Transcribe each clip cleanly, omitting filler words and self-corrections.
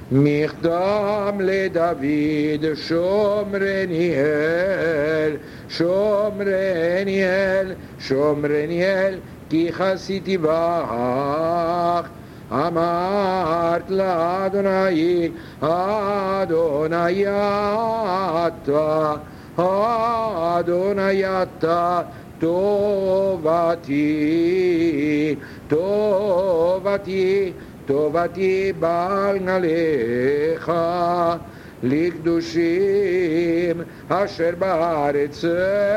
מכתם לדוד שומרני אל כי חסיתי בך אמרת לאדוני אדוני אתה טובתי בעל נעליך לקדושים אשר בארץ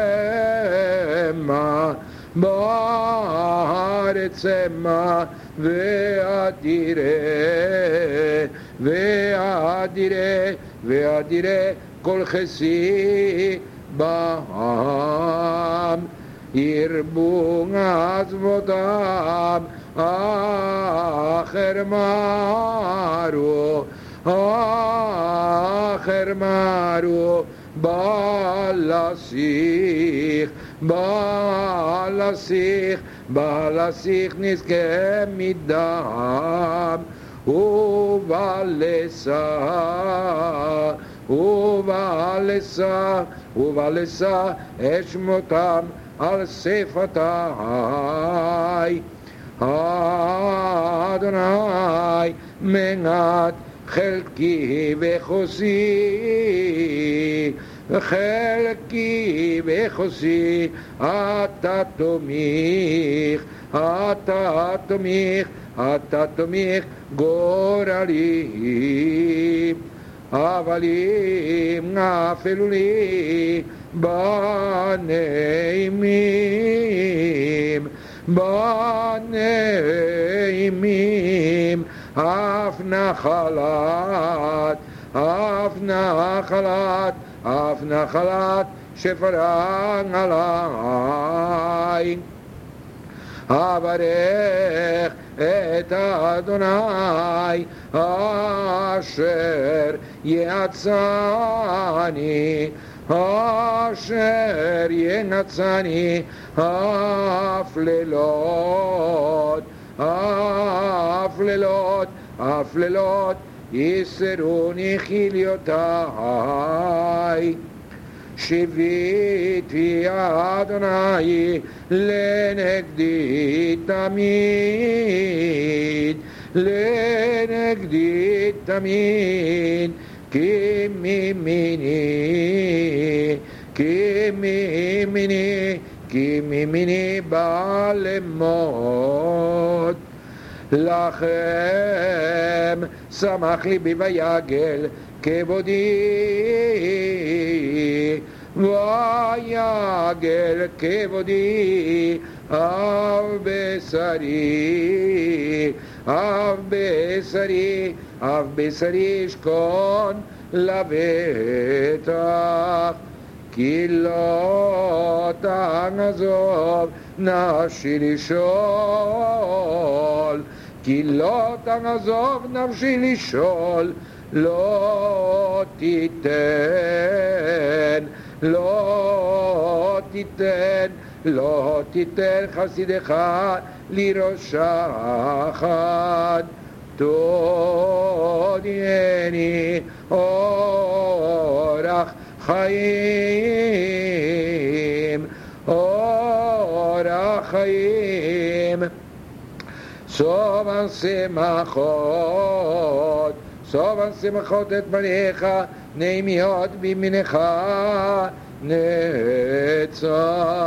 המה ואדירה כל חסי בם ירבו עזבותם אחר מרו בלסיך נזכה מדם ובלסה אשמותם על שפתי אדוני מנת חלקי וחוסי אתה תומך גורלי אבל אם נפלו לי בנעימים אף נחלת שפרן עלי אברך את אדוני אשר יעצני אף לילות יסרוני חיליותי שיביתי אדוני לנגדי תמיד כי מימיני בא למות לכם שמח ליבי ויגל כבודי אב בשרי אשכון לבטח כי לא תעזוב נפשי לשאול לא תיתן חסידך לראש אחד תודיעני אורח חיים סובן שמחות את בניך נעימיות בימינך נצח